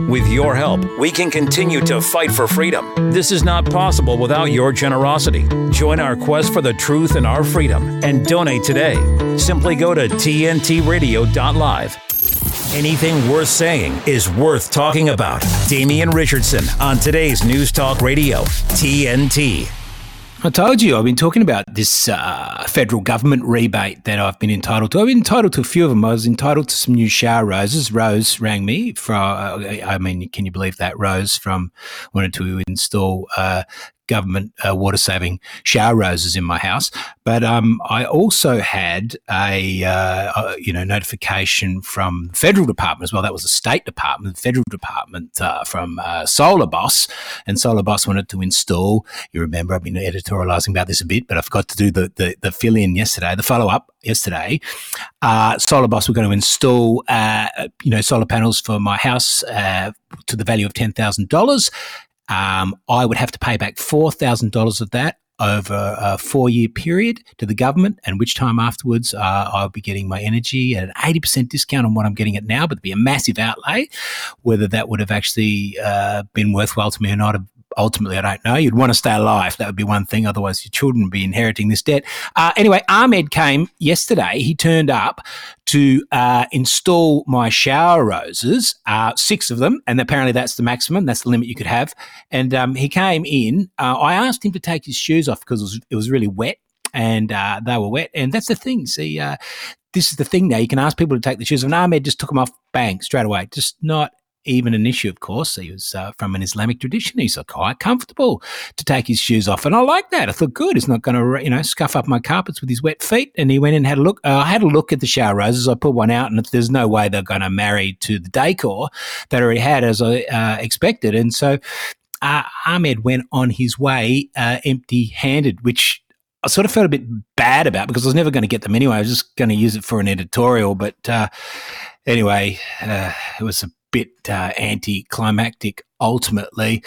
With your help, we can continue to fight for freedom. This is not possible without your generosity. Join our quest for the truth and our freedom and donate today. Simply go to tntradio.live. Anything worth saying is worth talking about. Damian Richardson on today's News Talk Radio, TNT. I told you I've been talking about this federal government rebate that I've been entitled to. I've been entitled to a few of them. I was entitled to some new shower roses. Rose rang me can you believe that? Rose wanted to install government water-saving shower roses in my house. But I also had a notification from the federal department as well. That was the state department, the federal department from Solar Boss. And Solar Boss wanted to install, you remember I've been editorialising about this a bit, but I forgot to do the fill-in yesterday, the follow-up yesterday. Solar Boss were going to install solar panels for my house to the value of $10,000. I would have to pay back $4,000 of that over a 4-year period to the government, and which time afterwards I'll be getting my energy at an 80% discount on what I'm getting it now, but it'd be a massive outlay. Whether that would have actually been worthwhile to me or not, ultimately, I don't know. You'd want to stay alive. That would be one thing. Otherwise, your children would be inheriting this debt. Anyway, Ahmed came yesterday. He turned up to install my shower roses, 6 of them, and apparently that's the maximum. That's the limit you could have. And he came in. I asked him to take his shoes off because it was really wet, and they were wet. And that's the thing. See, this is the thing now. You can ask people to take the shoes off. And Ahmed just took them off, bang, straight away. Just not even an issue, of course. He was from an Islamic tradition. He's quite comfortable to take his shoes off. And I like that. I thought, good, he's not going to, scuff up my carpets with his wet feet. And he went in and had a look. I had a look at the shower roses. I put one out, and there's no way they're going to marry to the decor that I already had, as I expected. And so Ahmed went on his way empty-handed, which I sort of felt a bit bad about because I was never going to get them anyway. I was just going to use it for an editorial. But anyway, it was a bit anticlimactic ultimately.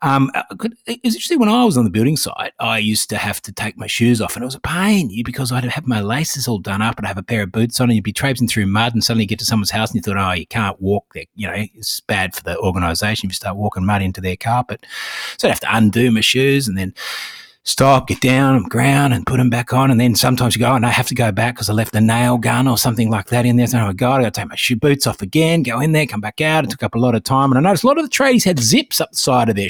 Usually when I was on the building site, I used to have to take my shoes off, and it was a pain because I'd have my laces all done up and have a pair of boots on, and you'd be traipsing through mud, and suddenly you get to someone's house and you thought, oh, you can't walk there. It's bad for the organisation if you start walking mud into their carpet. So I'd have to undo my shoes and then stop, get down on the ground and put them back on. And then sometimes you go, and I have to go back because I left a nail gun or something like that in there. So, oh my God, I got to take my shoe boots off again, go in there, come back out. It took up a lot of time. And I noticed a lot of the tradies had zips up the side of their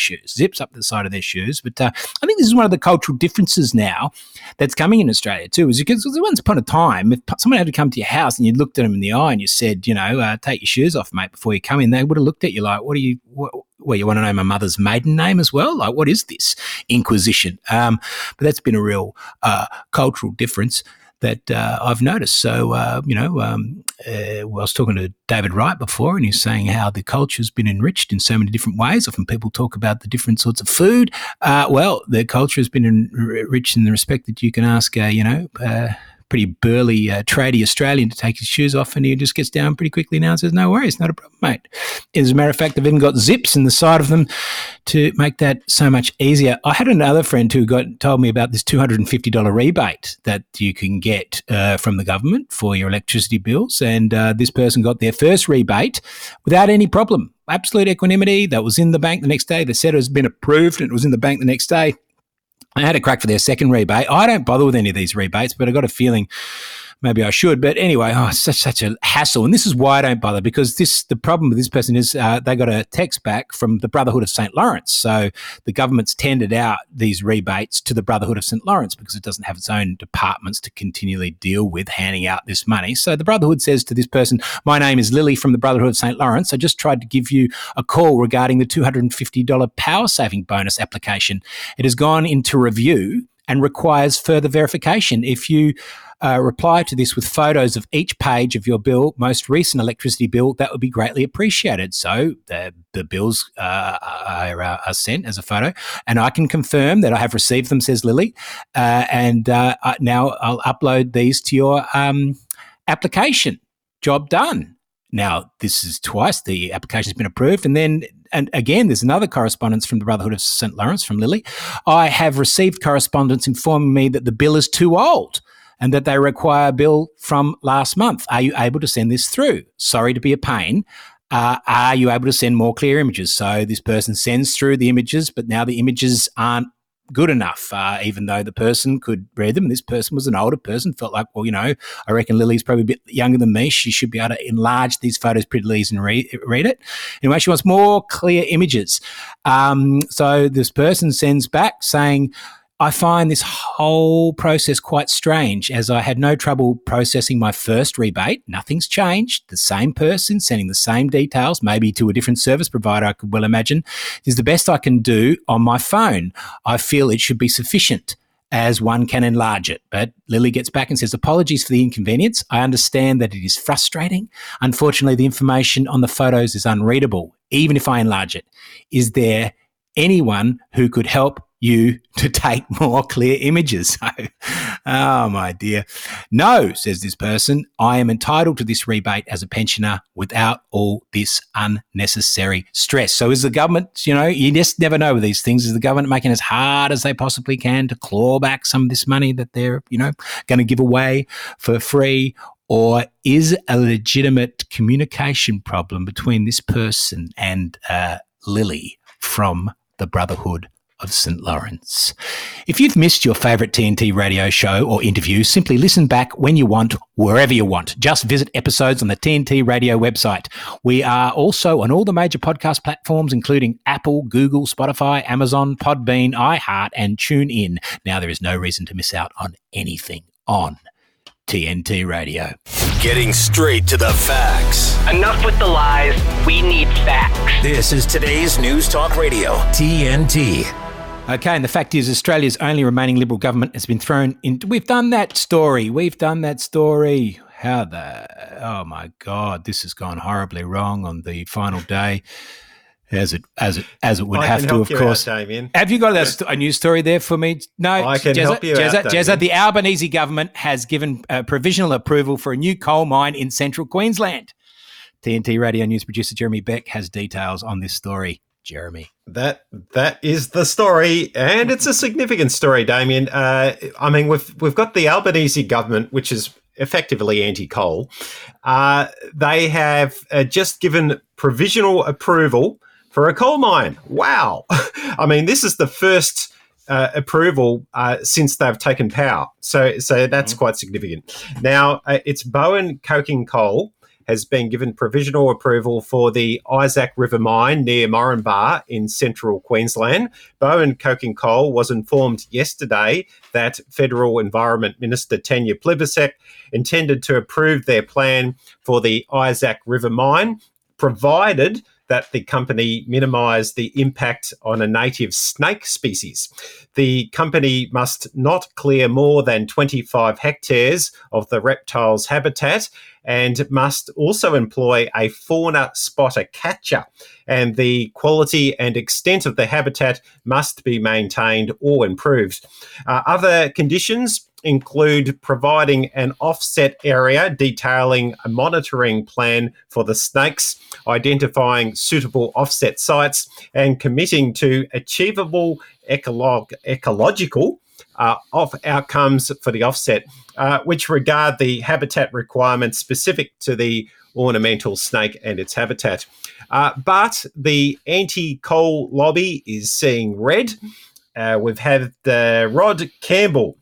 shoes. But I think this is one of the cultural differences now that's coming in Australia too, is because once upon a time, if someone had to come to your house and you looked at them in the eye and you said, take your shoes off, mate, before you come in, they would have looked at you like, well, you want to know my mother's maiden name as well? Like, what is this Inquisition? But that's been a real cultural difference that I've noticed. So, I was talking to David Wright before, and he's saying how the culture's been enriched in so many different ways. Often people talk about the different sorts of food. Well, the culture has been enriched in the respect that you can ask, pretty burly tradie Australian to take his shoes off, and he just gets down pretty quickly now and says, no worries, not a problem, mate. As a matter of fact, they've even got zips in the side of them to make that so much easier. I had another friend who told me about this $250 rebate that you can get from the government for your electricity bills, and this person got their first rebate without any problem. Absolute equanimity. That was in the bank the next day. They said it has been approved, and it was in the bank the next day. I had a crack for their second rebate. I don't bother with any of these rebates, but I got a feeling maybe I should. But anyway, it's such a hassle. And this is why I don't bother, because the problem with this person is they got a text back from the Brotherhood of St. Lawrence. So the government's tendered out these rebates to the Brotherhood of St. Lawrence because it doesn't have its own departments to continually deal with handing out this money. So the Brotherhood says to this person, my name is Lily from the Brotherhood of St. Lawrence. I just tried to give you a call regarding the $250 power saving bonus application. It has gone into review and requires further verification. If you reply to this with photos of each page of your bill, most recent electricity bill, that would be greatly appreciated. So the bills are sent as a photo, and I can confirm that I have received them, says Lily, and now I'll upload these to your application. Job done. Now, this is twice the application has been approved. And again, there's another correspondence from the Brotherhood of St. Lawrence from Lily. I have received correspondence informing me that the bill is too old and that they require a bill from last month. Are you able to send this through? Sorry to be a pain. are you able to send more clear images? So this person sends through the images, but now the images aren't good enough, even though the person could read them. This person was an older person, felt like, well, I reckon Lily's probably a bit younger than me. She should be able to enlarge these photos prettily and read it. Anyway, she wants more clear images. So this person sends back saying, I find this whole process quite strange, as I had no trouble processing my first rebate. Nothing's changed. The same person sending the same details, maybe to a different service provider, I could well imagine, is the best I can do on my phone. I feel it should be sufficient, as one can enlarge it. But Lily gets back and says, apologies for the inconvenience. I understand that it is frustrating. Unfortunately, the information on the photos is unreadable, even if I enlarge it. Is there anyone who could help you to take more clear images? Oh, my dear. No, says this person, I am entitled to this rebate as a pensioner without all this unnecessary stress. So is the government, you just never know with these things, is the government making as hard as they possibly can to claw back some of this money that they're, going to give away for free? Or is a legitimate communication problem between this person and Lily from the Brotherhood of St. Lawrence? If you've missed your favourite TNT radio show or interview, simply listen back when you want, wherever you want. Just visit episodes on the TNT radio website. We are also on all the major podcast platforms, including Apple, Google, Spotify, Amazon, Podbean, iHeart, and TuneIn. Now there is no reason to miss out on anything on TNT Radio. Getting straight to the facts. Enough with the lies. We need facts. This is today's News Talk Radio, TNT. Okay, and the fact is Australia's only remaining Liberal government has been thrown into... We've done that story. Oh my God, this has gone horribly wrong on the final day. As it would have to, of course. Out, Damien. Have you got a news story there for me? No, I can help you out, Jezza, the Albanese government has given provisional approval for a new coal mine in central Queensland. TNT Radio News producer Jeremy Beck has details on this story. Jeremy. That is the story, and it's a significant story, Damien. We've got the Albanese government, which is effectively anti-coal. They have just given provisional approval for a coal mine. Wow. This is the first approval since they've taken power. So that's quite significant. Now, it's Bowen Coking Coal has been given provisional approval for the Isaac River mine near Moranbah in central Queensland. Bowen Coking Coal was informed yesterday that Federal Environment Minister Tanya Plibersek intended to approve their plan for the Isaac River mine, provided that the company minimise the impact on a native snake species. The company must not clear more than 25 hectares of the reptile's habitat and must also employ a fauna spotter catcher. And the quality and extent of the habitat must be maintained or improved. Other conditions include providing an offset area detailing a monitoring plan for the snakes, identifying suitable offset sites, and committing to achievable ecological outcomes for the offset, which regard the habitat requirements specific to the ornamental snake and its habitat. But the anti-coal lobby is seeing red. We've had Rod Campbell,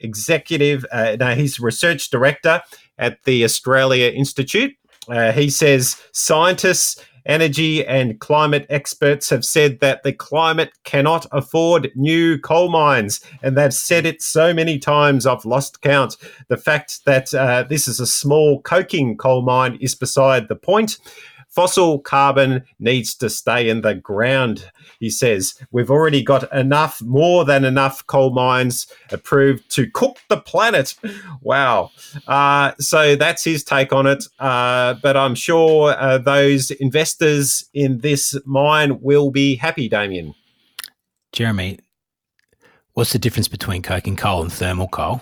he's research director at the Australia Institute. He says scientists, energy and climate experts have said that the climate cannot afford new coal mines, and they've said it so many times I've lost count. The fact that this is a small coking coal mine is beside the point. Fossil carbon needs to stay in the ground, he says. We've already got more than enough coal mines approved to cook the planet. Wow. So that's his take on it. But I'm sure those investors in this mine will be happy, Damien. Jeremy, what's the difference between coking coal and thermal coal?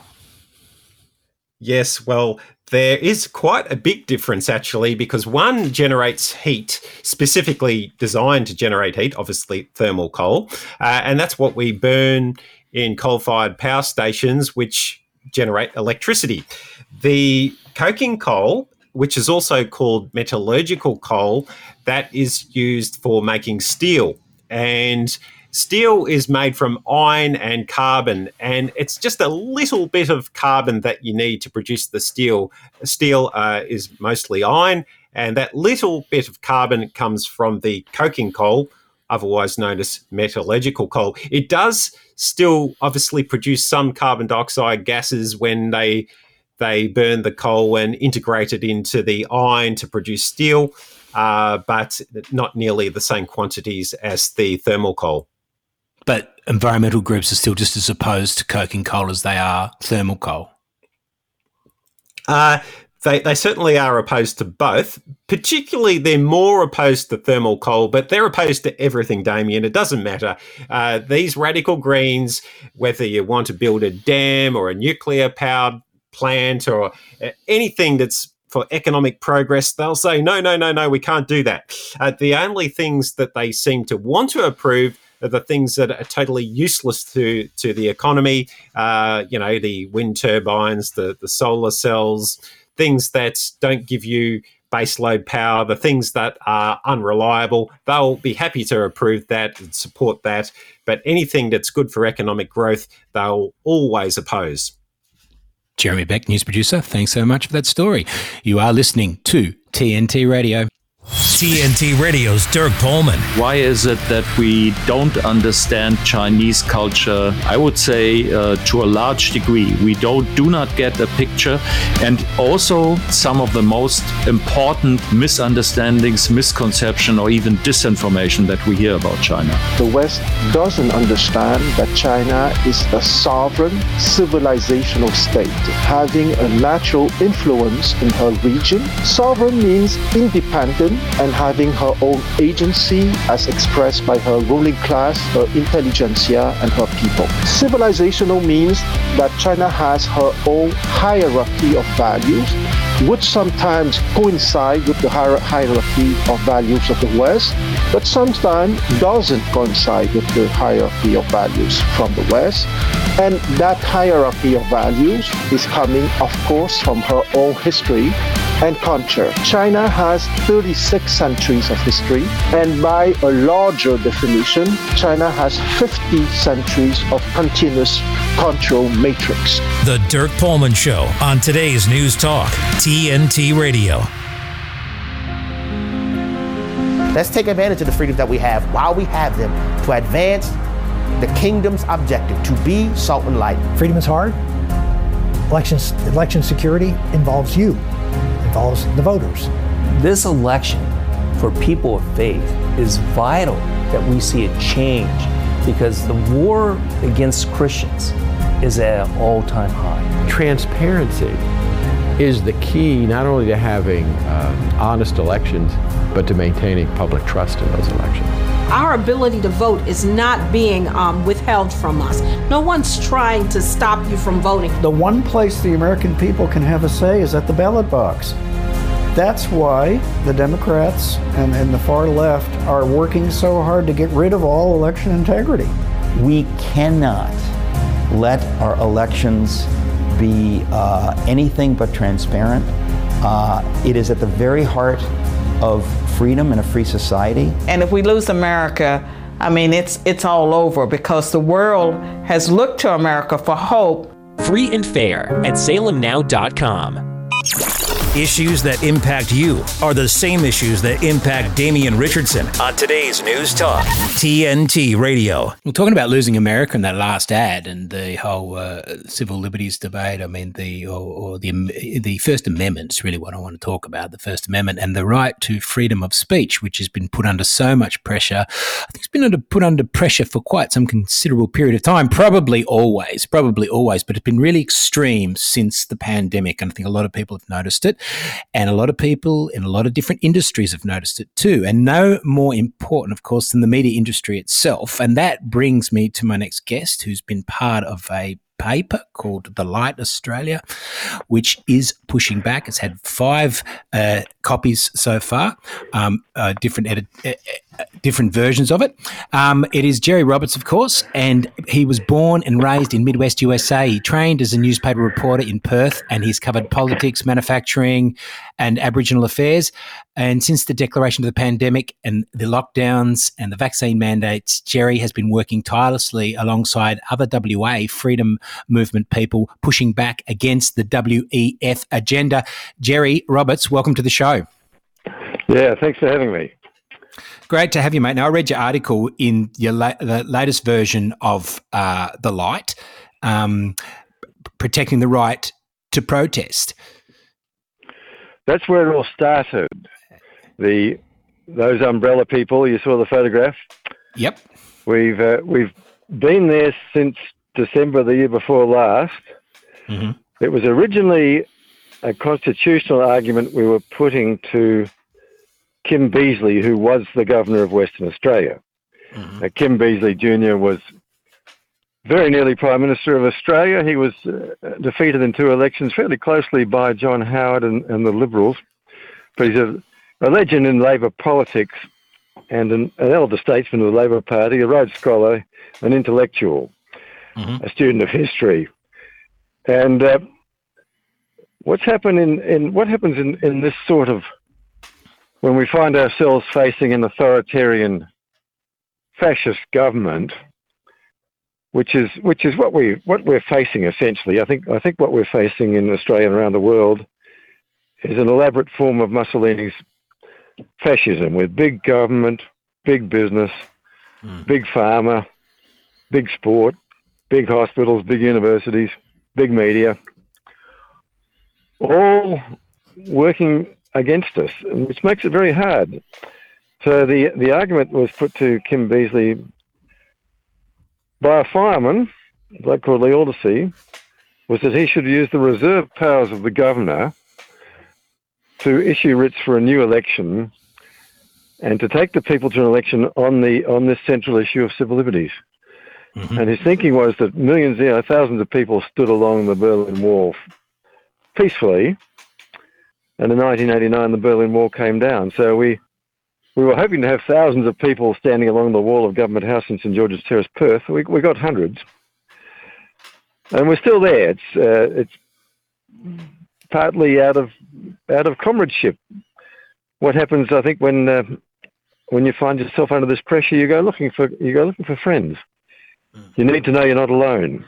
Yes, well, there is quite a big difference, actually, because one generates heat, specifically designed to generate heat, obviously thermal coal, and that's what we burn in coal-fired power stations, which generate electricity. The coking coal which is also called metallurgical coal, that is used for making steel. And steel is made from iron and carbon, and it's just a little bit of carbon that you need to produce the steel. Steel is mostly iron, and that little bit of carbon comes from the coking coal, otherwise known as metallurgical coal. It does still obviously produce some carbon dioxide gases when they burn the coal and integrate it into the iron to produce steel, but not nearly the same quantities as the thermal coal. But environmental groups are still just as opposed to coking coal as they are thermal coal. They certainly are opposed to both. Particularly, they're more opposed to thermal coal, but they're opposed to everything, Damien. It doesn't matter. These radical Greens, whether you want to build a dam or a nuclear powered plant or anything that's for economic progress, they'll say, no, we can't do that. The only things that they seem to want to approve are the things that are totally useless to the economy, the wind turbines, the solar cells, things that don't give you baseload power, the things that are unreliable. They'll be happy to approve that and support that. But anything that's good for economic growth, they'll always oppose. Jeremy Beck, news producer, thanks so much for that story. You are listening to TNT Radio. TNT Radio's Dirk Pohlman. Why is it that we don't understand Chinese culture? I would say to a large degree, we do not get a picture. And also some of the most important misunderstandings, misconception, or even disinformation that we hear about China. The West doesn't understand that China is a sovereign civilizational state, having a natural influence in her region. Sovereign means independent and having her own agency as expressed by her ruling class, her intelligentsia, and her people. Civilizational means that China has her own hierarchy of values, which sometimes coincide with the hierarchy of values of the West, but sometimes doesn't coincide with the hierarchy of values from the West. And that hierarchy of values is coming, of course, from her own history and culture. China has 36 centuries of history, and by a larger definition, China has 50 centuries of continuous cultural matrix. The Dirk Pohlman Show on today's News Talk, TNT Radio. Let's take advantage of the freedoms that we have while we have them to advance the kingdom's objective, to be salt and light. Freedom is hard. Election security involves you, involves the voters. This election for people of faith is vital that we see it change, because the war against Christians is at an all-time high. Transparency is the key not only to having honest elections, but to maintaining public trust in those elections. Our ability to vote is not being withheld from us. No one's trying to stop you from voting. The one place the American people can have a say is at the ballot box. That's why the Democrats and the far left are working so hard to get rid of all election integrity. We cannot let our elections be anything but transparent. It is at the very heart of freedom in a free society. And if we lose America, I mean, it's all over, because the world has looked to America for hope. Free and fair at salemnow.com. Issues that impact you are the same issues that impact Damian Richardson on today's News Talk, TNT Radio. We're talking about losing America in that last ad and the whole civil liberties debate. I mean, the First Amendment is really what I want to talk about, the First Amendment and the right to freedom of speech, which has been put under so much pressure. I think it's been put under pressure for quite some considerable period of time, probably always, but it's been really extreme since the pandemic. And I think a lot of people have noticed it. And a lot of people in a lot of different industries have noticed it too. And no more important, of course, than the media industry itself. And that brings me to my next guest, who's been part of a paper called The Light Australia, which is pushing back. It's had 5 copies so far, different versions of it. It is Jerry Roberts, of course, and he was born and raised in Midwest USA. He trained as a newspaper reporter in Perth, and he's covered politics, manufacturing, and Aboriginal affairs. And since the declaration of the pandemic and the lockdowns and the vaccine mandates, Jerry has been working tirelessly alongside other WA freedom movement people pushing back against the WEF agenda. Jerry Roberts, welcome to the show. Yeah, thanks for having me. Great to have you, mate. Now, I read your article in the latest version of The Light, protecting the right to protest. That's where it all started. Those umbrella people, you saw the photograph? Yep. We've been there since December the year before last. Mm-hmm. It was originally a constitutional argument we were putting to Kim Beazley, who was the Governor of Western Australia. Mm-hmm. Kim Beazley Jr. was very nearly Prime Minister of Australia. He was defeated in 2 elections fairly closely by John Howard and the Liberals. But he's a legend in Labor politics and an elder statesman of the Labor Party, a Rhodes Scholar, an intellectual, a student of history. And what happens in this sort of, when we find ourselves facing an authoritarian fascist government, which is what we're facing essentially. I think what we're facing in Australia and around the world is an elaborate form of Mussolini's fascism, with big government, big business, big pharma, big sport, big hospitals, big universities, big media, all working against us, which makes it very hard. So the argument was put to Kim Beazley by a fireman, a bloke called Lee Aldersey, was that he should use the reserve powers of the governor to issue writs for a new election and to take the people to an election on this central issue of civil liberties. Mm-hmm. And his thinking was that thousands of people stood along the Berlin Wall peacefully, and in 1989 the Berlin Wall came down. So we were hoping to have thousands of people standing along the wall of Government House in St George's Terrace, Perth. We got hundreds, and we're still there. It's partly out of comradeship. What happens, I think, when you find yourself under this pressure, you go looking for friends. You need to know you're not alone.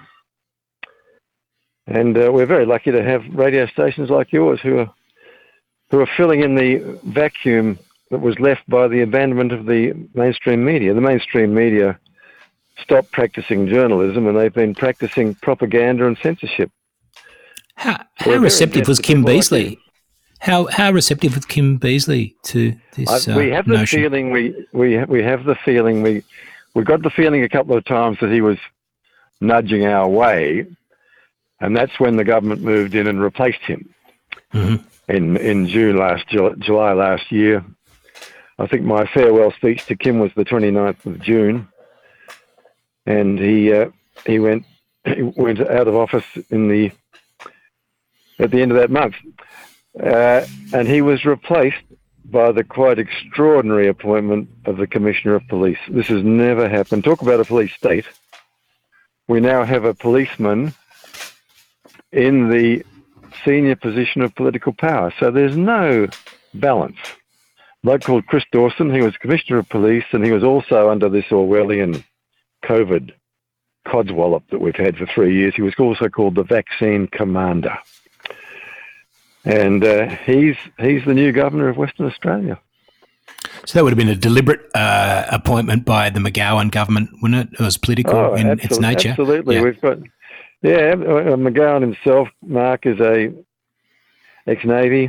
And we're very lucky to have radio stations like yours who are filling in the vacuum that was left by the abandonment of the mainstream media. The mainstream media stopped practicing journalism, and they've been practicing propaganda and censorship. How receptive was Kim Beazley? How receptive was Kim Beazley to this we have the notion? Feeling we have the feeling we got the feeling a couple of times that he was nudging our way, and that's when the government moved in and replaced him in July last year. I think my farewell speech to Kim was the 29th of June, and he went out of office at the end of that month, and he was replaced by the quite extraordinary appointment of the Commissioner of Police. This has never happened. Talk about a police state. We now have a policeman in the senior position of political power, so there's no balance. A bloke called Chris Dawson, he was Commissioner of Police, and he was also under this Orwellian COVID codswallop that we've had for 3 years. He was also called the Vaccine Commander. And he's the new Governor of Western Australia. So that would have been a deliberate appointment by the McGowan government, wouldn't it? It was political in its nature. Absolutely. Yeah. We've got, McGowan himself, Mark, is a ex-Navy,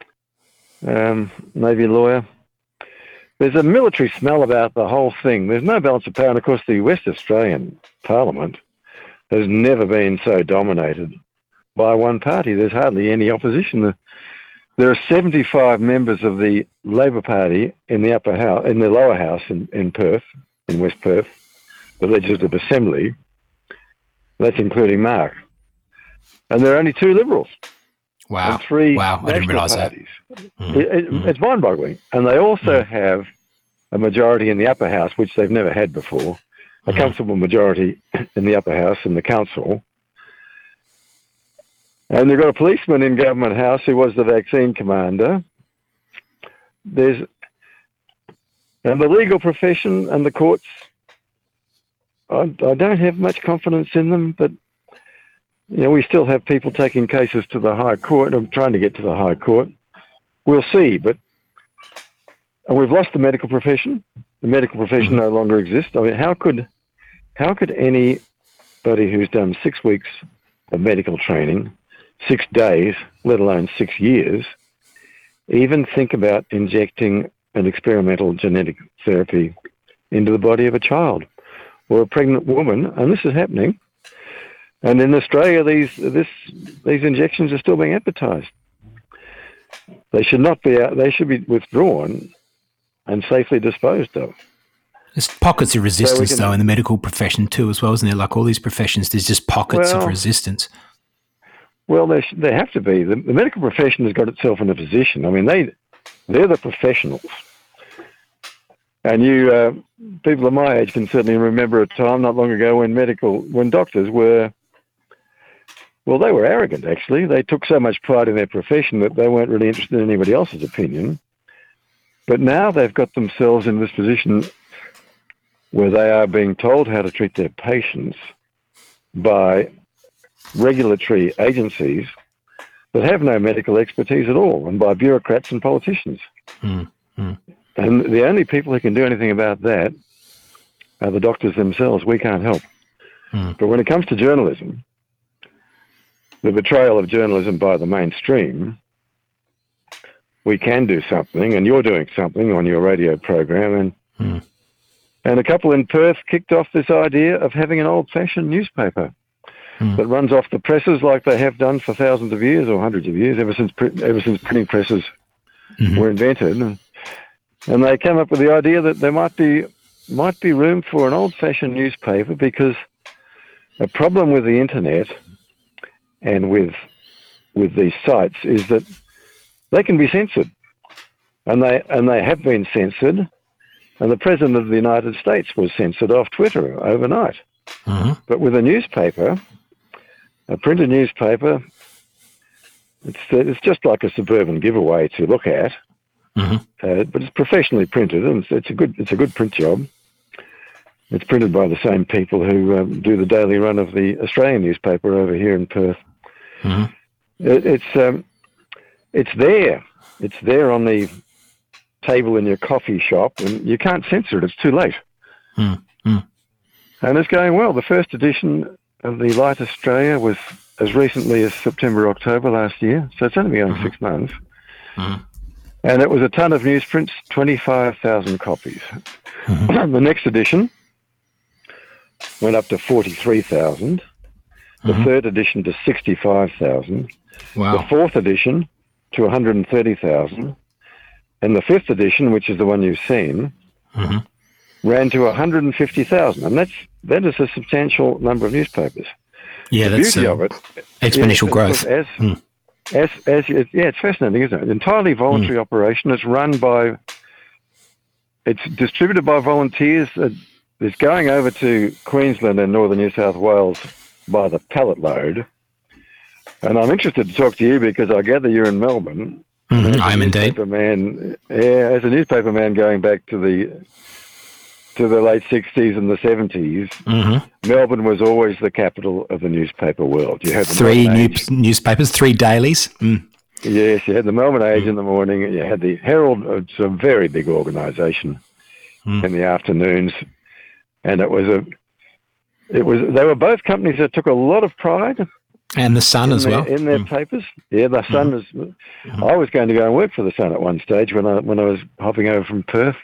Navy lawyer. There's a military smell about the whole thing. There's no balance of power. And, of course, the West Australian Parliament has never been so dominated by one party. There's hardly any opposition. There are 75 members of the Labor Party in the upper house, in the lower house in Perth, in West Perth, the Legislative Assembly, That's including Mark. And there are only 2 Liberals. Wow. And 3 I didn't realise that. It's mind-boggling. And they also have a majority in the upper house, which they've never had before, a comfortable majority in the upper house in the council. And they've got a policeman in Government House who was the vaccine commander. And the legal profession and the courts, I don't have much confidence in them, but we still have people taking cases to the High Court. I'm trying to get to the High Court. We'll see, but we've lost the medical profession. The medical profession no longer exists. I mean, how could anybody who's done 6 weeks of medical training, 6 days, let alone 6 years, even think about injecting an experimental genetic therapy into the body of a child or a pregnant woman? And this is happening. And in Australia, these injections are still being advertised. They should not be out. They should be withdrawn and safely disposed of. There's pockets of resistance, though, in the medical profession too, as well, isn't there? Like all these professions, there's just pockets of resistance. Well, they have to be. The medical profession has got itself in a position. I mean, they're the professionals. And you people of my age can certainly remember a time not long ago when doctors were, well, they were arrogant, actually. They took so much pride in their profession that they weren't really interested in anybody else's opinion. But now they've got themselves in this position where they are being told how to treat their patients by regulatory agencies that have no medical expertise at all, and by bureaucrats and politicians. And the only people who can do anything about that are the doctors themselves. We can't help. But when it comes to journalism, the betrayal of journalism by the mainstream, we can do something, and you're doing something on your radio program. And a couple in Perth kicked off this idea of having an old-fashioned newspaper that runs off the presses like they have done for thousands of years or hundreds of years, ever since printing presses were invented. And they came up with the idea that there might be room for an old-fashioned newspaper, because a problem with the internet and with these sites is that they can be censored, and they have been censored. And the President of the United States was censored off Twitter overnight. But with a newspaper, a printed newspaper, it's just like a suburban giveaway to look at, but it's professionally printed, and it's a good print job. It's printed by the same people who do the daily run of the Australian newspaper over here in Perth. It's there. It's there on the table in your coffee shop, and you can't censor it. It's too late. And it's going well. The first edition of the Light Australia was as recently as September, October last year, so it's only been going 6 months. And it was a ton of newsprints, 25,000 copies. The next edition went up to 43,000. The third edition to 65,000. Wow. The fourth edition to 130,000. And the fifth edition, which is the one you've seen, ran to 150,000. And that is a substantial number of newspapers. Yeah, the that's beauty of it, exponential growth. It's fascinating, isn't it? An entirely voluntary operation. It's distributed by volunteers. It's going over to Queensland and northern New South Wales by the pallet load. And I'm interested to talk to you because I gather you're in Melbourne. I'm indeed. As a newspaper man going back to the late 60s and the 70s, Melbourne was always the capital of the newspaper world. You had the 3 newspapers, 3 dailies. Yes, you had the Melbourne Age in the morning, and you had the Herald, it's a very big organisation, in the afternoons. And they were both companies that took a lot of pride. And the Sun as well. In their papers. Yeah, the Sun is... I was going to go and work for the Sun at one stage when I was hopping over from Perth.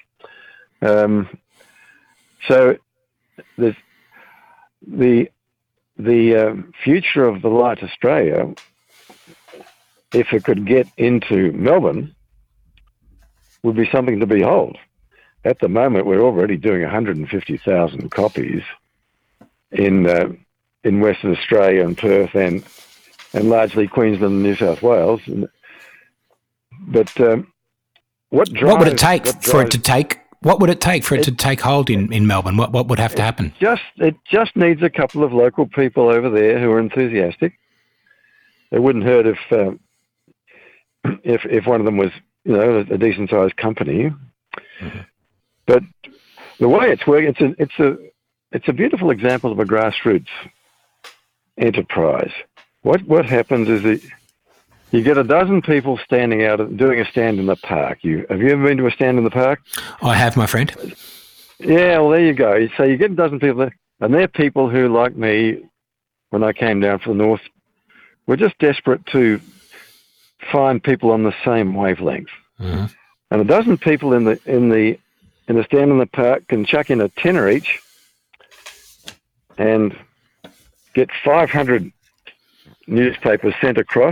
So there's the future of the Light Australia, if it could get into Melbourne, would be something to behold. At the moment, we're already doing 150,000 copies in in Western Australia and Perth and largely Queensland and New South Wales. But what would it take for it to take? What would it take for it to take hold in Melbourne? What would have to happen? It just needs a couple of local people over there who are enthusiastic. It wouldn't hurt if one of them was, a decent sized company. Mm-hmm. But the way it's working, it's a beautiful example of a grassroots enterprise. What happens is that you get a dozen people standing out doing a stand in the park. Have you ever been to a stand in the park? I have, my friend. Yeah, well, there you go. So you get a dozen people there, and they're people who, like me, when I came down from the north, were just desperate to find people on the same wavelength. Mm-hmm. And a dozen people in the stand in the park can chuck in a tenner each and get 500 newspapers sent across.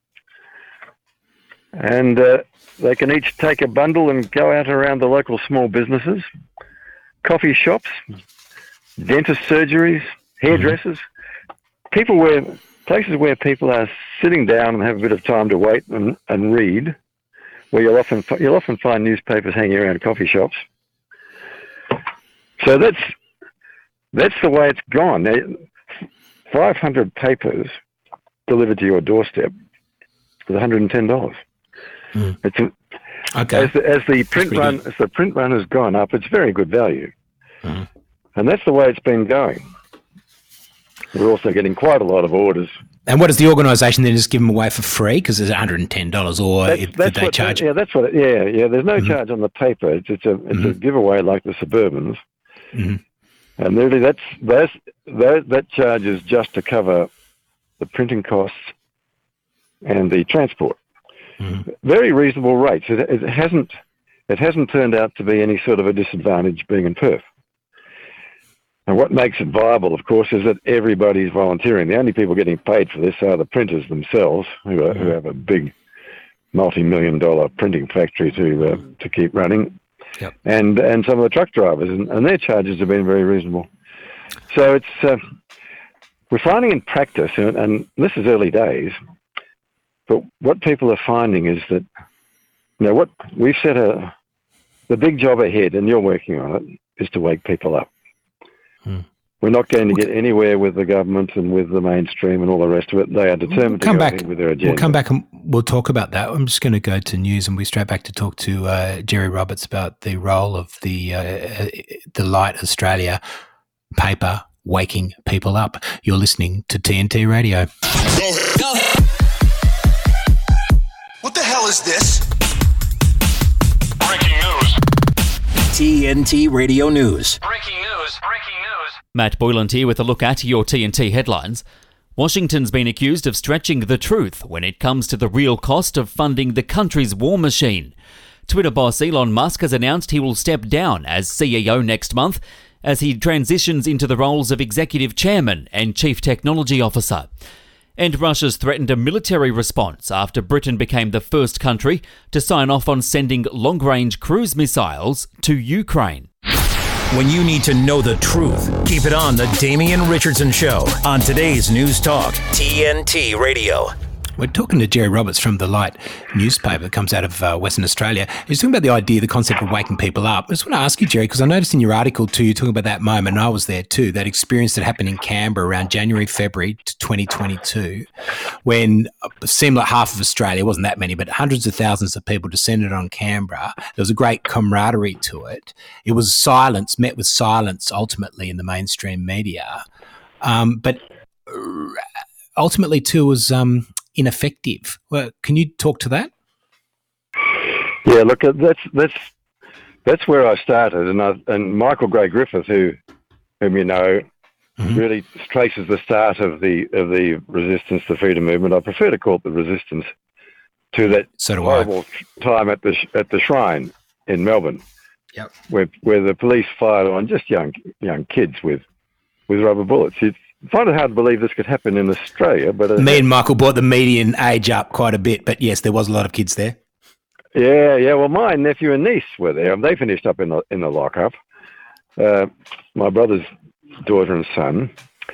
And they can each take a bundle and go out around the local small businesses, coffee shops, dentist surgeries, hairdressers, places where people are sitting down and have a bit of time to wait and read, where you'll often find newspapers hanging around coffee shops. So that's the way it's gone. 500 papers delivered to your doorstep with $110. Mm. Okay. As the print run has gone up, it's very good value, and that's the way it's been going. We're also getting quite a lot of orders. And what does the organisation then just give them away for free because it's $110, or did they charge? Yeah, that's what. Yeah. There's no charge on the paper. It's a giveaway like the Suburbans, and really that charge is just to cover the printing costs and the transport. Very reasonable rates. It hasn't turned out to be any sort of a disadvantage being in Perth. And what makes it viable, of course, is that everybody's volunteering. The only people getting paid for this are the printers themselves, who have a big multi-million-dollar printing factory to keep running, and some of the truck drivers, and their charges have been very reasonable. So we're finding in practice, and this is early days. But what people are finding is that, what we've set the big job ahead, and you're working on it, is to wake people up. We're not going to get anywhere with the government and with the mainstream and all the rest of it. They are determined to go ahead with their agenda. We'll come back and we'll talk about that. I'm just going to go to news and we'll straight back to talk to Jerry Roberts about the role of the Light Australia paper waking people up. You're listening to TNT Radio. Go. What the hell is this? Breaking news. TNT Radio News. Breaking news. Matt Boyland here with a look at your TNT headlines. Washington's been accused of stretching the truth when it comes to the real cost of funding the country's war machine. Twitter boss Elon Musk has announced he will step down as CEO next month as he transitions into the roles of executive chairman and chief technology officer. And Russia's threatened a military response after Britain became the first country to sign off on sending long-range cruise missiles to Ukraine. When you need to know the truth, keep it on the Damian Richardson Show on today's News Talk, TNT Radio. We're talking to Jerry Roberts from the Light newspaper that comes out of Western Australia. He's talking about the idea, the concept of waking people up. I just want to ask you, Jerry, because I noticed in your article too, you're talking about that moment, and I was there too, that experience that happened in Canberra around January, February 2022, when it seemed like half of Australia, wasn't that many, but hundreds of thousands of people descended on Canberra. There was a great camaraderie to it. It was silence, met with silence ultimately in the mainstream media. But ultimately too was ineffective. Well, can you talk to that? Yeah, look, that's where I started, and Michael Gray Griffith, whom you know, really traces the start of the resistance, the freedom movement. I prefer to call it the resistance to that horrible time at the Shrine in Melbourne, where the police fired on just young kids with rubber bullets. I find it hard to believe this could happen in Australia, but me and Michael brought the median age up quite a bit, but yes, there was a lot of kids there. Yeah. Well, my nephew and niece were there. They finished up in the lockup. My brother's daughter and son,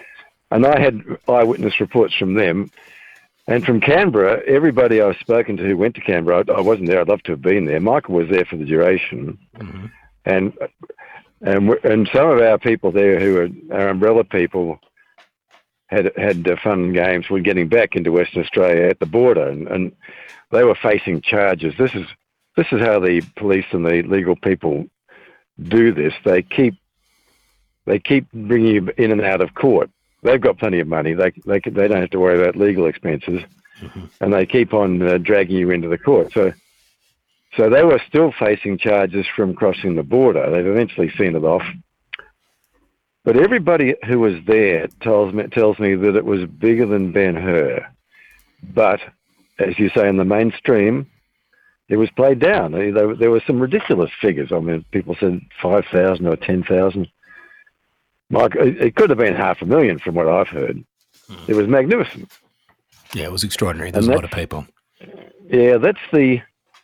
And I had eyewitness reports from them. And from Canberra, everybody I've spoken to who went to Canberra, I wasn't there, I'd love to have been there. Michael was there for the duration. Mm-hmm. And some of our people there who are our umbrella people had fun and games. We're getting back into Western Australia at the border, and they were facing charges. This is how the police and the legal people do this. They keep bringing you in and out of court. They've got plenty of money. They don't have to worry about legal expenses, and they keep on dragging you into the court. So they were still facing charges from crossing the border. They've eventually seen it off. But everybody who was there tells me that it was bigger than Ben-Hur. But, as you say, in the mainstream, it was played down. There were some ridiculous figures. I mean, people said 5,000 or 10,000. Mike, it could have been 500,000 from what I've heard. It was magnificent. Yeah, it was extraordinary. There's a lot of people. Yeah, that's the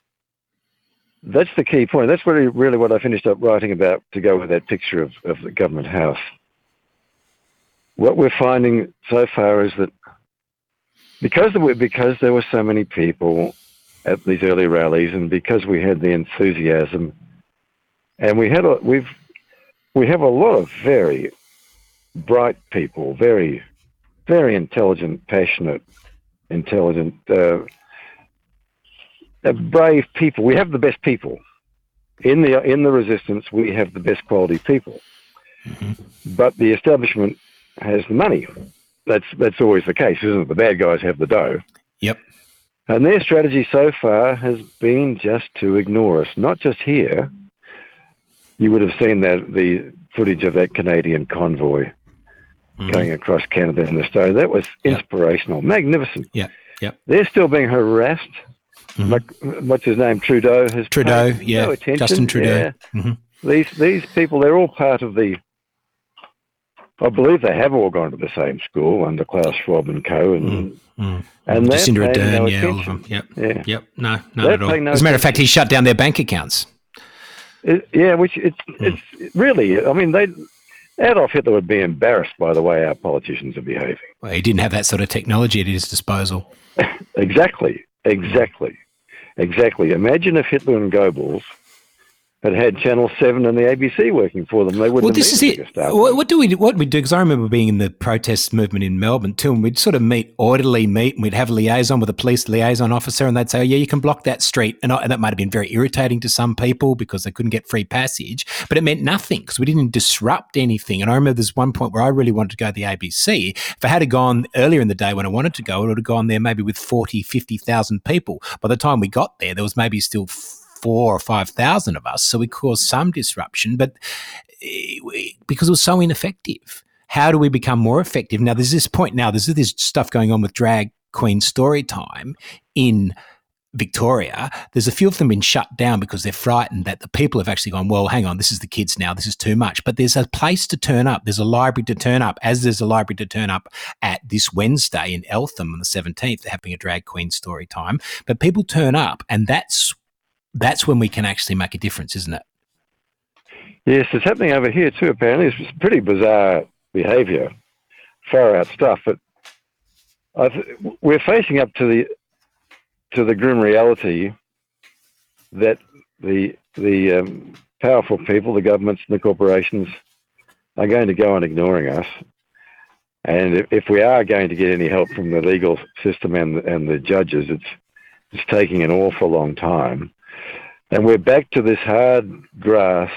key point. That's really what I finished up writing about to go with that picture of the government house. What we're finding so far is that because there were so many people at these early rallies, and because we had the enthusiasm, and we have a lot of very bright people, very, very intelligent, passionate, brave people. We have the best people in the resistance. We have the best quality people, but the establishment has the money. That's always the case, isn't it? The bad guys have the dough. Yep. And their strategy so far has been just to ignore us. Not just here. You would have seen the footage of that Canadian convoy going across Canada and Australia. That was inspirational, magnificent. Yeah, yeah. They're still being harassed. What's his name? Trudeau has paid no attention. Justin Trudeau. Yeah. These people, they're all part of the. I believe they have all gone to the same school under Klaus Schwab and co. And Jacinda Ardern, no all of them. Yep. Yeah. Yep. No, not at all. As a matter of fact, he shut down their bank accounts. Which it's really. I mean, Adolf Hitler would be embarrassed by the way our politicians are behaving. Well, he didn't have that sort of technology at his disposal. Exactly. Imagine if Hitler and Goebbels had Channel 7 and the ABC working for them. They wouldn't have this is it. What we do? Because I remember being in the protest movement in Melbourne too, and we'd sort of orderly meet, and we'd have a liaison with a police liaison officer, and they'd say, oh, yeah, you can block that street. And that might have been very irritating to some people because they couldn't get free passage, but it meant nothing because we didn't disrupt anything. And I remember there's one point where I really wanted to go to the ABC. If I had gone earlier in the day when I wanted to go, I would have gone there maybe with 40, 50,000 people. By the time we got there, there was maybe still 4,000 or 5,000 of us, so we caused some disruption, but because it was so ineffective. How do we become more effective? Now, there's this point now, there's this stuff going on with Drag Queen Storytime in Victoria. There's a few of them been shut down because they're frightened that the people have actually gone, well, hang on, this is the kids now, this is too much. But there's a place to turn up. There's a library to turn up, as there's a library to turn up at this Wednesday in Eltham on the 17th. They're having a Drag Queen Storytime. But people turn up, and that's when we can actually make a difference, isn't it? Yes, it's happening over here too, apparently. It's pretty bizarre behaviour, far out stuff. But we're facing up to the grim reality that the powerful people, the governments and the corporations, are going to go on ignoring us. And if we are going to get any help from the legal system and the judges, it's taking an awful long time. And we're back to this hard graft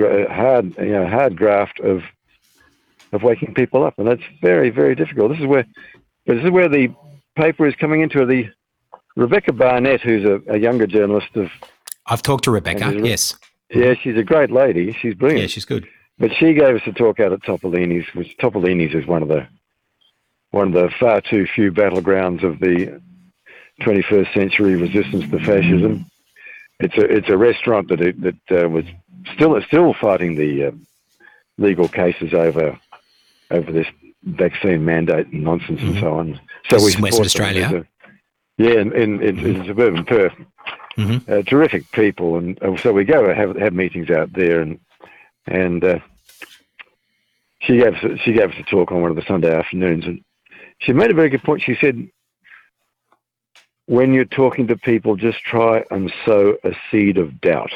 of waking people up, and that's very, very difficult. This is where the paper is coming into the Rebecca Barnett, who's a younger journalist. I've talked to Rebecca. Yes. Yeah, she's a great lady. She's brilliant. Yeah, she's good. But she gave us a talk out at Topolini's, which Topolini's is one of the far too few battlegrounds of the 21st century resistance to fascism. It's a restaurant that was still fighting the legal cases over this vaccine mandate and nonsense and so on. So this we is in Western Australia. In suburban Perth. Terrific people, and so we go have meetings out there, and she gave us a talk on one of the Sunday afternoons, and she made a very good point. She said, when you're talking to people, just try and sow a seed of doubt.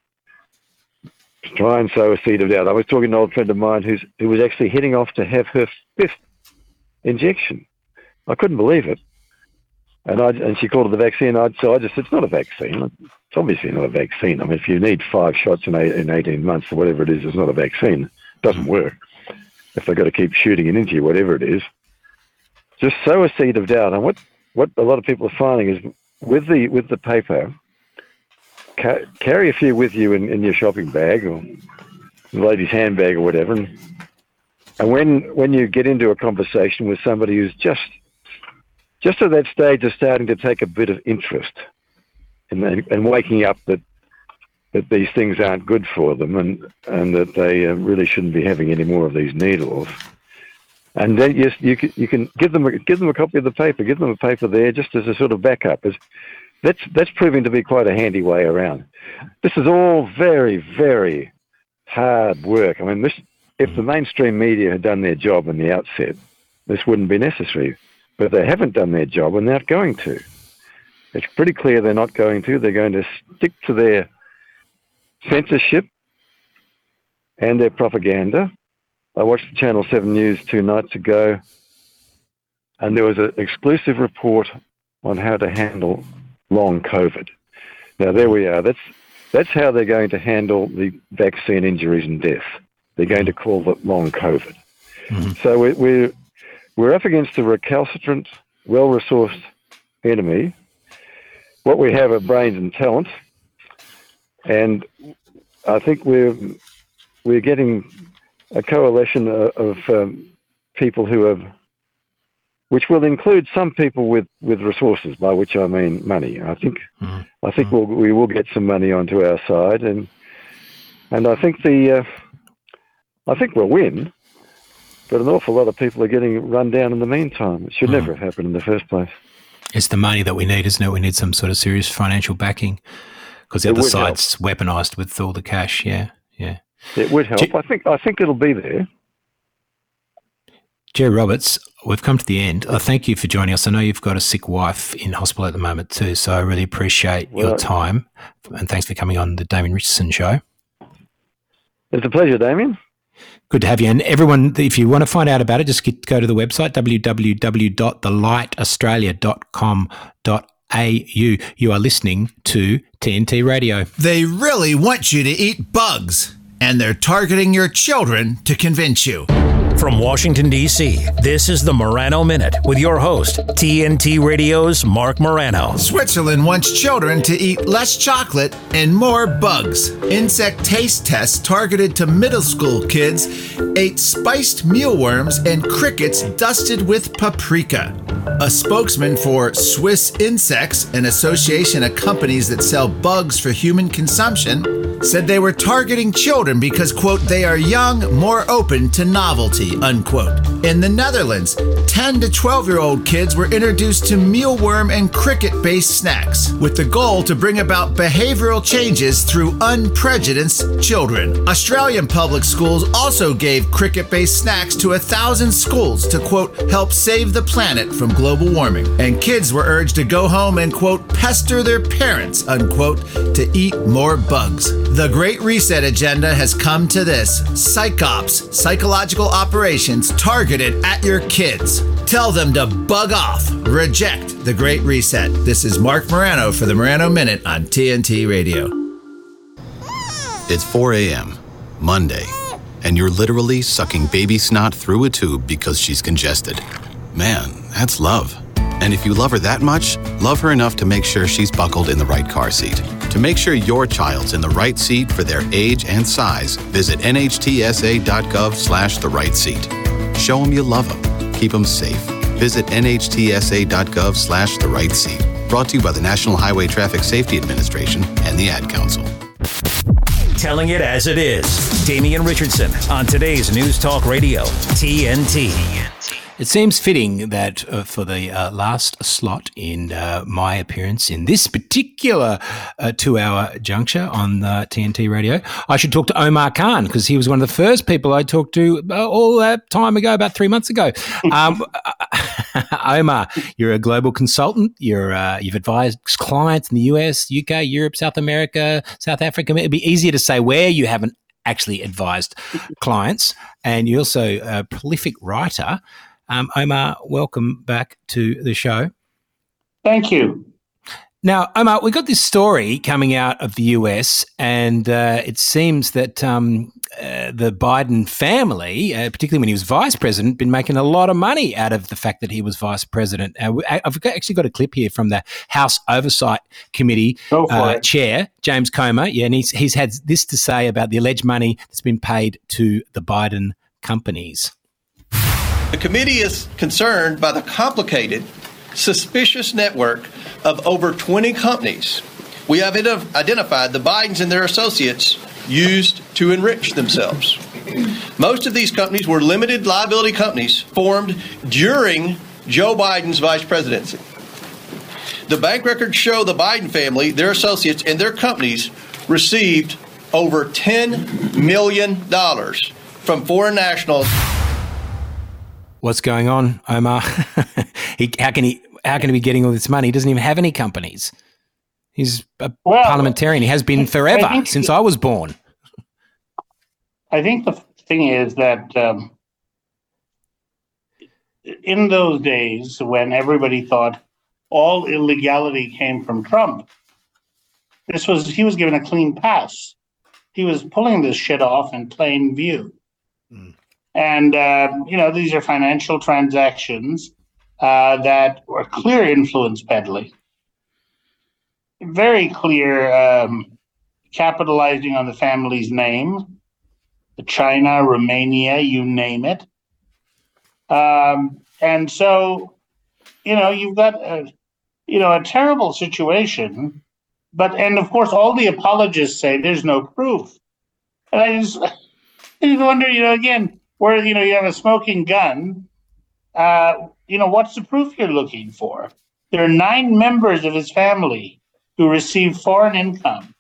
Try and sow a seed of doubt. I was talking to an old friend of mine who was actually heading off to have her 5th injection. I couldn't believe it. And she called it the vaccine. So I just said, it's not a vaccine. It's obviously not a vaccine. I mean, if you need 5 shots in 18 months or whatever it is, it's not a vaccine. It doesn't work. If they've got to keep shooting it into you, whatever it is, just sow a seed of doubt. And what a lot of people are finding is with the paper, carry a few with you in your shopping bag or the lady's handbag or whatever. And when you get into a conversation with somebody who's just at that stage of starting to take a bit of interest and waking up that these things aren't good for them and that they really shouldn't be having any more of these needles. And then yes, you can give them a copy of the paper, give them a paper there just as a sort of backup. That's proving to be quite a handy way around. This is all very, very hard work. I mean, if the mainstream media had done their job in the outset, this wouldn't be necessary. But they haven't done their job and they're not going to. It's pretty clear they're not going to. They're going to stick to their censorship and their propaganda. I watched Channel 7 News 2 nights ago, and there was an exclusive report on how to handle long COVID. Now, there we are. That's how they're going to handle the vaccine injuries and death. They're going to call it long COVID. Mm-hmm. So we're up against a recalcitrant, well-resourced enemy. What we have are brains and talent, and I think we're getting a coalition of people who have, which will include some people with resources, by which I mean money. I think we will get some money onto our side, and I think I think we'll win. But an awful lot of people are getting run down in the meantime. It should never have happened in the first place. It's the money that we need, isn't it? We need some sort of serious financial backing because the other side's weaponised with all the cash. Yeah. It would help. I think it'll be there. Jerry Roberts, we've come to the end. I thank you for joining us. I know you've got a sick wife in hospital at the moment too, so I really appreciate your time. And thanks for coming on the Damien Richardson Show. It's a pleasure, Damien. Good to have you. And everyone, if you want to find out about it, just go to the website, www.thelightaustralia.com.au. You are listening to TNT Radio. They really want you to eat bugs, and they're targeting your children to convince you. From Washington, D.C., this is the Morano Minute with your host, TNT Radio's Mark Morano. Switzerland wants children to eat less chocolate and more bugs. Insect taste tests targeted to middle school kids ate spiced mealworms and crickets dusted with paprika. A spokesman for Swiss Insects, an association of companies that sell bugs for human consumption, said they were targeting children because, quote, they are young, more open to novelty, unquote. In the Netherlands, 10 to 12-year-old kids were introduced to mealworm and cricket-based snacks with the goal to bring about behavioral changes through unprejudiced children. Australian public schools also gave cricket-based snacks to 1,000 schools to, quote, help save the planet from global warming. And kids were urged to go home and, quote, pester their parents, unquote, to eat more bugs. The Great Reset agenda has come to this: psychops, psychological operations targeted at your kids. Tell them to bug off. Reject the Great Reset. This is Mark Morano for the Morano Minute on TNT Radio. It's 4 a.m., Monday, and you're literally sucking baby snot through a tube because she's congested. Man, that's love. And if you love her that much, love her enough to make sure she's buckled in the right car seat. To make sure your child's in the right seat for their age and size, visit nhtsa.gov/the right seat. Show them you love them. Keep them safe. Visit nhtsa.gov/the right seat. Brought to you by the National Highway Traffic Safety Administration and the Ad Council. Telling it as it is. Damien Richardson on today's News Talk Radio, TNT. It seems fitting that for the last slot in my appearance in this particular 2-hour juncture on TNT Radio, I should talk to Omar Khan, because he was one of the first people I talked to all that time ago, about 3 months ago. Omar, you're a global consultant. You've advised clients in the US, UK, Europe, South America, South Africa. It'd be easier to say where you haven't actually advised clients. And you're also a prolific writer. Omar, welcome back to the show. Thank you. Now, Omar, we got this story coming out of the US, and it seems that the Biden family, particularly when he was vice president, been making a lot of money out of the fact that he was vice president. I've actually got a clip here from the House Oversight Committee chair, James Comer, and he's had this to say about the alleged money that's been paid to the Biden companies. The committee is concerned by the complicated, suspicious network of over 20 companies we have identified the Bidens and their associates used to enrich themselves. Most of these companies were limited liability companies formed during Joe Biden's vice presidency. The bank records show the Biden family, their associates, and their companies received over $10 million from foreign nationals. What's going on, Omar? How can he be getting all this money? He doesn't even have any companies. He's a parliamentarian. He has been forever, since I was born. I think the thing is that in those days when everybody thought all illegality came from Trump, he was given a clean pass. He was pulling this shit off in plain view. And, these are financial transactions that were clear influence peddling. Very clear capitalizing on the family's name, China, Romania, you name it. And so, you've got a terrible situation. And of course, all the apologists say there's no proof. And I just wonder, again, where, you have a smoking gun, what's the proof you're looking for? There are 9 members of his family who receive foreign income.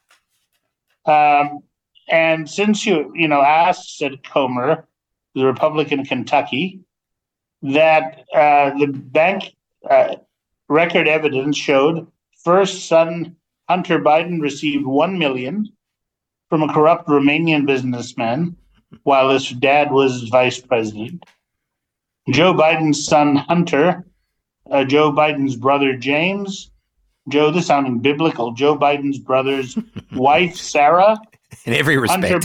And since you asked, said Comer, the Republican Kentucky, that the bank record evidence showed first son Hunter Biden received $1 million from a corrupt Romanian businessman while his dad was vice president. Joe Biden's son Hunter, Joe Biden's brother James, this is sounding biblical, Joe Biden's brother's wife Sarah. In every respect.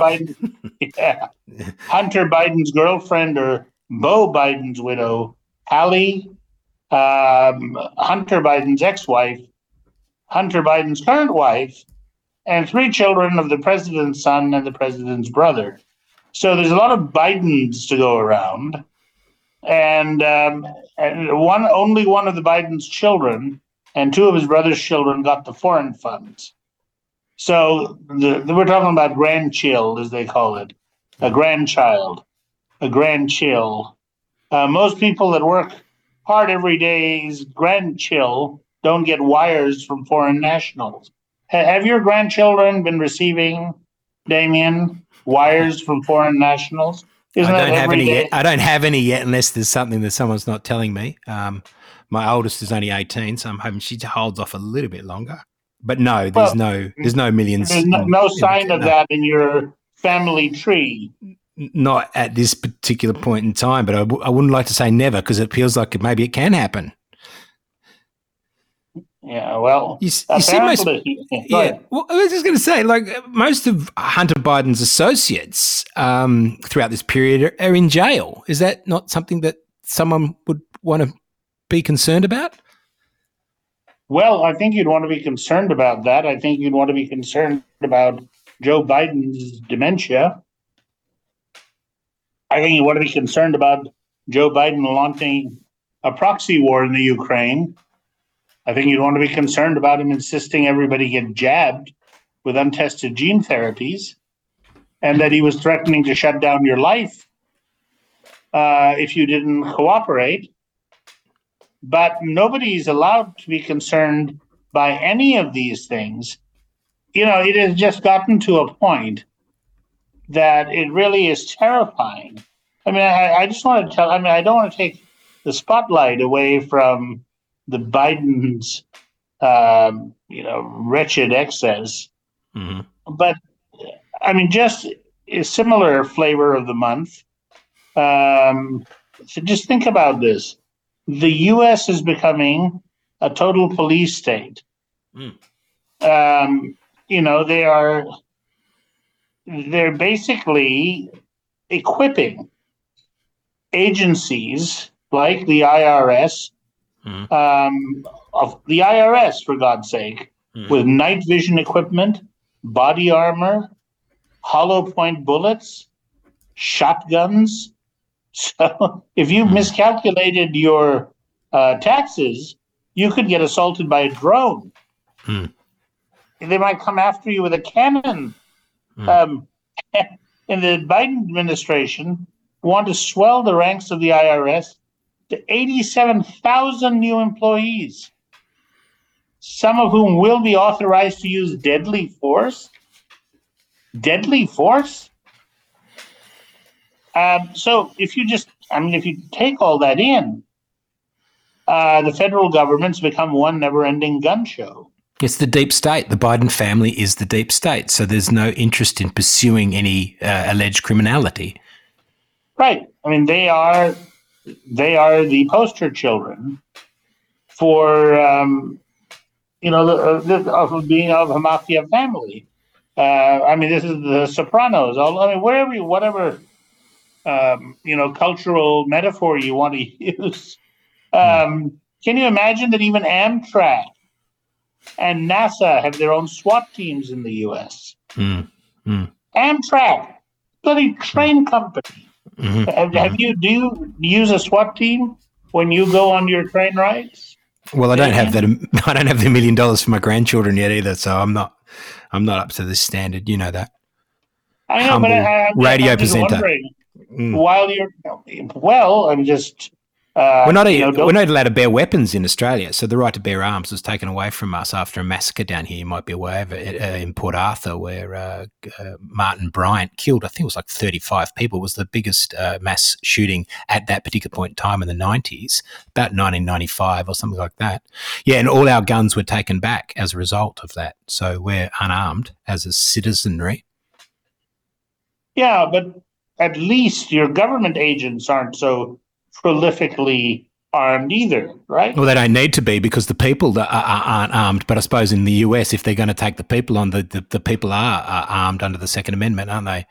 Hunter Biden's girlfriend, or Beau Biden's widow, Hallie, Hunter Biden's ex-wife, Hunter Biden's current wife, and 3 children of the president's son and the president's brother. So there's a lot of Bidens to go around, and only one of the Biden's children and 2 of his brother's children got the foreign funds. So we're talking about grandchild, as they call it, a grandchild, a grandchild. Most people that work hard every day's grandchild don't get wires from foreign nationals. Have your grandchildren been receiving, Damien, wires from foreign nationals? I don't have any yet. I don't have any yet, unless there's something that someone's not telling me. My oldest is only 18, so I'm hoping she holds off a little bit longer. But no, there's no millions. There's no sign of that in your family tree. Not at this particular point in time, but I wouldn't like to say never, because it feels like maybe it can happen. Yeah, well, you see most, well, I was just going to say, like, most of Hunter Biden's associates throughout this period are in jail. Is that not something that someone would want to be concerned about? Well, I think you'd want to be concerned about that. I think you'd want to be concerned about Joe Biden's dementia. I think you want to be concerned about Joe Biden launching a proxy war in the Ukraine. I think you'd want to be concerned about him insisting everybody get jabbed with untested gene therapies, and that he was threatening to shut down your life. if you didn't cooperate. But nobody's allowed to be concerned by any of these things. It has just gotten to a point that it really is terrifying. I mean, I just want to I don't want to take the spotlight away from the Biden's, wretched excess. Mm-hmm. But, I mean, just a similar flavor of the month. So just think about this. The U.S. is becoming a total police state. They're basically equipping agencies like the IRS, of the IRS, for God's sake, with night vision equipment, body armor, hollow point bullets, shotguns. So if you miscalculated your taxes, you could get assaulted by a drone. They might come after you with a cannon. In the Biden administration, want to swell the ranks of the IRS to 87,000 new employees, some of whom will be authorized to use deadly force. Deadly force? So if you take all that in, the federal government's become one never-ending gun show. It's the deep state. The Biden family is the deep state. So there's no interest in pursuing any alleged criminality. Right. I mean, they are the poster children for, of being of a mafia family. This is the Sopranos. Whatever cultural metaphor you want to use. Can you imagine that even Amtrak and NASA have their own SWAT teams in the U.S.? Amtrak, bloody train company. Do you use a SWAT team when you go on your train rides? Well, I don't have that. I don't have the $1 million for my grandchildren yet either, so I'm not up to this standard. You know that. I know, humble but I'm radio just presenter. wondering, while you're I'm just. We're not allowed to bear weapons in Australia, so the right to bear arms was taken away from us after a massacre down here. You might be aware of it in Port Arthur, where Martin Bryant killed, I think it was like 35 people. It was the biggest mass shooting at that particular point in time in the 90s, about 1995 or something like that. Yeah, and all our guns were taken back as a result of that. So we're unarmed as a citizenry. Yeah, but at least your government agents aren't so prolifically armed either, right? Well, they don't need to be because the people aren't armed. But I suppose in the US, if they're going to take the people on, the people are armed under the Second Amendment, aren't they?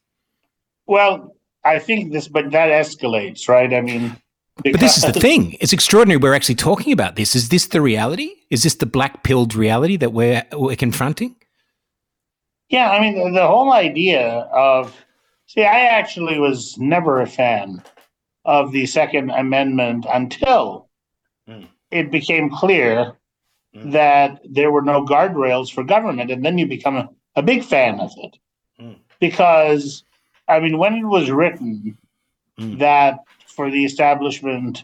Well, I think but that escalates, right? I mean, but this is the thing. It's extraordinary we're actually talking about this. Is this the reality? Is this the black-pilled reality that we're confronting? Yeah, I mean, the whole idea of... See, I actually was never a fan of the Second Amendment until it became clear that there were no guardrails for government, and then you become a big fan of it. Because, I mean, when it was written that for the establishment,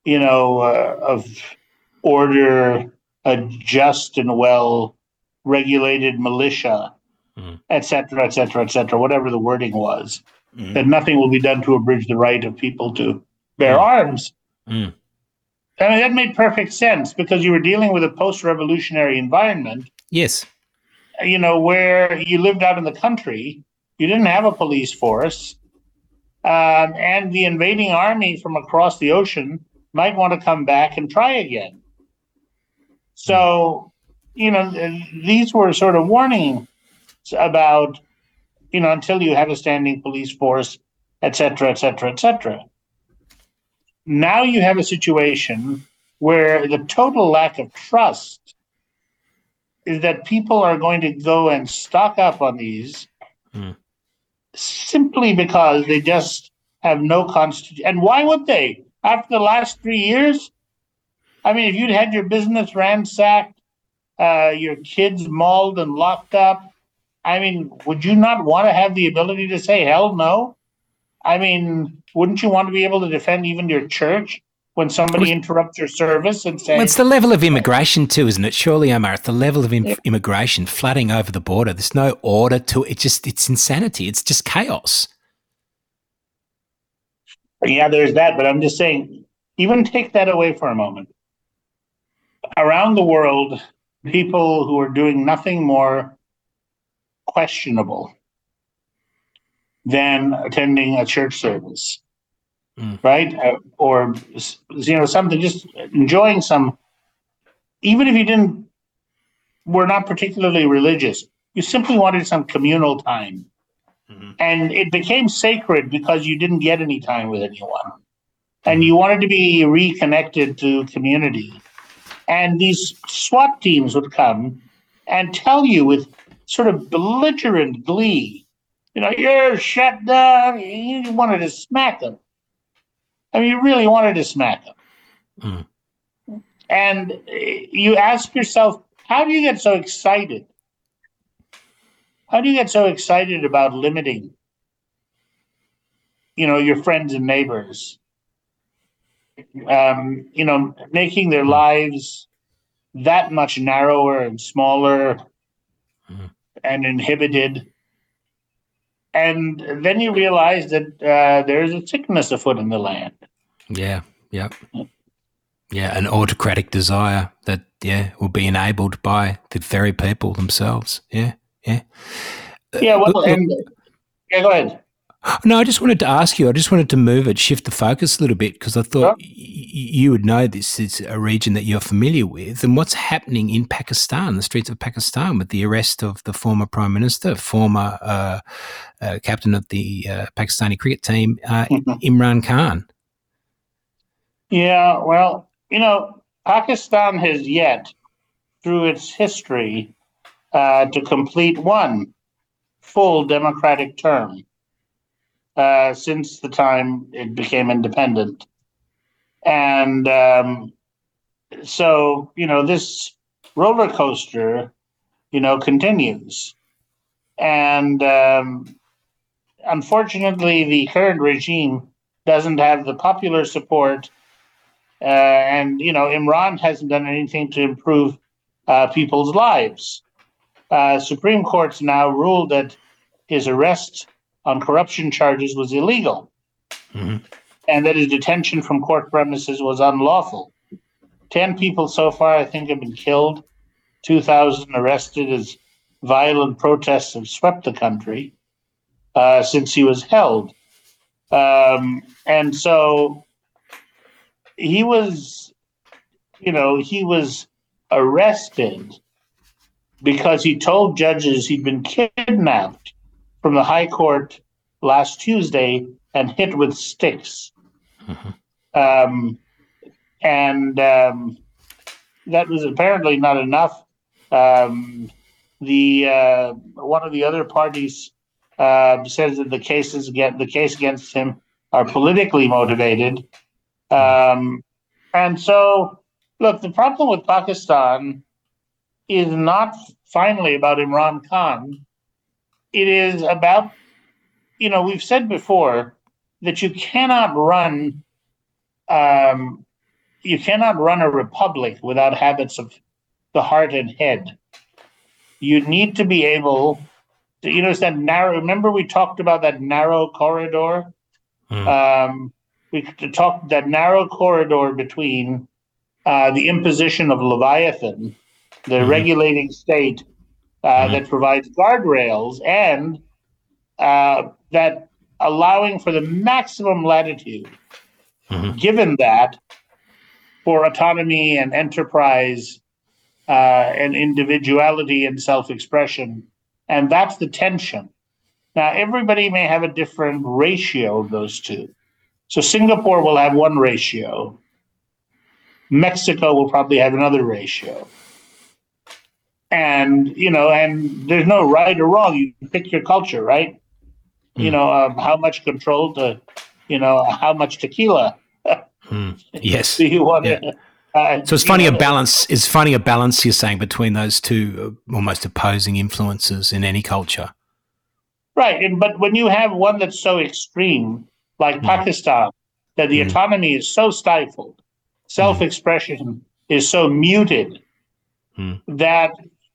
of order, a just and well-regulated militia, et cetera, whatever the wording was, that nothing will be done to abridge the right of people to bear arms. I mean, that made perfect sense because you were dealing with a post-revolutionary environment. Yes. Where you lived out in the country, you didn't have a police force, and the invading army from across the ocean might want to come back and try again. So, these were sort of warnings about, until you have a standing police force, et cetera. Now you have a situation where the total lack of trust is that people are going to go and stock up on these simply because they just have no constitution. And why would they? After the last 3 years? I mean, if you'd had your business ransacked, your kids mauled and locked up, I mean, would you not want to have the ability to say, hell no? I mean, wouldn't you want to be able to defend even your church when somebody interrupts your service and says... Well, it's the level of immigration too, isn't it? Surely, Omar, it's the level of immigration flooding over the border. There's no order to it. It's insanity. It's just chaos. Yeah, there's that. But I'm just saying, even take that away for a moment. Around the world, people who are doing nothing more questionable than attending a church service, right? Or, something, just enjoying some, even if you were not particularly religious, you simply wanted some communal time. And it became sacred because you didn't get any time with anyone. And you wanted to be reconnected to community. And these SWAT teams would come and tell you with sort of belligerent glee, you're shut down. You wanted to smack them. I mean, you really wanted to smack them. And you ask yourself, how do you get so excited? How do you get so excited about limiting, your friends and neighbors? Making their lives that much narrower and smaller and inhibited. And then you realize that there's a sickness afoot in the land. Yeah, an autocratic desire that, will be enabled by the very people themselves. Yeah. Go ahead. No, I just wanted to ask you, I just wanted to shift the focus a little bit because I thought you would know this is a region that you're familiar with, and what's happening in Pakistan, the streets of Pakistan, with the arrest of the former Prime Minister, former captain of the Pakistani cricket team, Imran Khan. Yeah, well, Pakistan has yet, through its history, to complete one full democratic term since the time it became independent. And so, this roller coaster, continues. And unfortunately, the current regime doesn't have the popular support. And, Imran hasn't done anything to improve people's lives. Supreme Court's now ruled that his arrest on corruption charges was illegal, and that his detention from court premises was unlawful. 10 people so far, I think, have been killed, 2,000 arrested as violent protests have swept the country since he was held. And so he was, he was arrested because he told judges he'd been kidnapped from the High Court last Tuesday and hit with sticks. And that was apparently not enough. One of the other parties says that the case against him are politically motivated. And so, look, the problem with Pakistan is not finally about Imran Khan. It is about, we've said before that you cannot run a republic without habits of the heart and head. You need to be able to, it's that narrow, remember we talked about that narrow corridor? We talked that narrow corridor between the imposition of Leviathan, the regulating state that provides guardrails, and that allowing for the maximum latitude, given that, for autonomy and enterprise and individuality and self-expression. And that's the tension. Now, everybody may have a different ratio of those two. So Singapore will have one ratio. Mexico will probably have another ratio. And, and there's no right or wrong. You pick your culture, right? How much control to, how much tequila. Yes. Do you want to? So it's finding a balance. It's finding a balance, you're saying, between those two almost opposing influences in any culture. Right. But when you have one that's so extreme, like Pakistan, that the autonomy is so stifled, self-expression is so muted, that,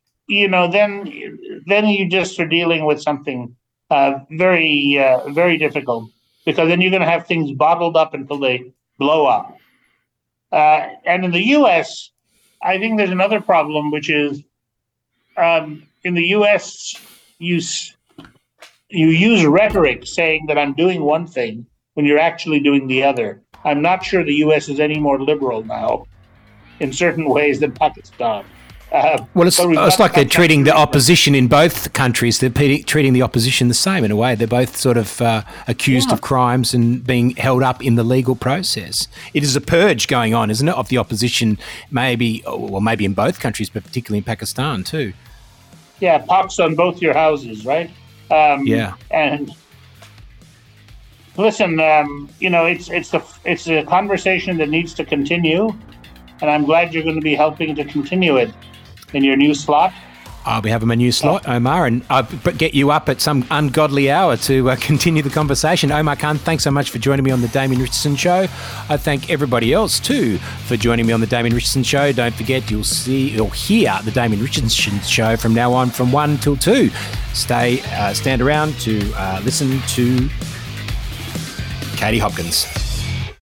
then you just are dealing with something very, very difficult, because then you're going to have things bottled up until they blow up. And in the U.S., I think there's another problem, which is in the U.S., you use rhetoric saying that I'm doing one thing when you're actually doing the other. I'm not sure the U.S. is any more liberal now in certain ways than Pakistan. Well, it's like they're treating the opposition in both countries. They're treating the opposition the same in a way. They're both sort of accused of crimes and being held up in the legal process. It is a purge going on, isn't it, of the opposition, maybe in both countries, but particularly in Pakistan too. Yeah, pox on both your houses, right? And listen, it's a conversation that needs to continue, and I'm glad you're going to be helping to continue it in your new slot. I'll be having my new slot, Omar, and I'll get you up at some ungodly hour to continue the conversation. Omar Khan, thanks so much for joining me on the Damien Richardson Show. I thank everybody else too for joining me on the Damien Richardson Show. Don't forget, you'll hear the Damien Richardson Show from now on from 1 till 2. Stand around to listen to Katie Hopkins.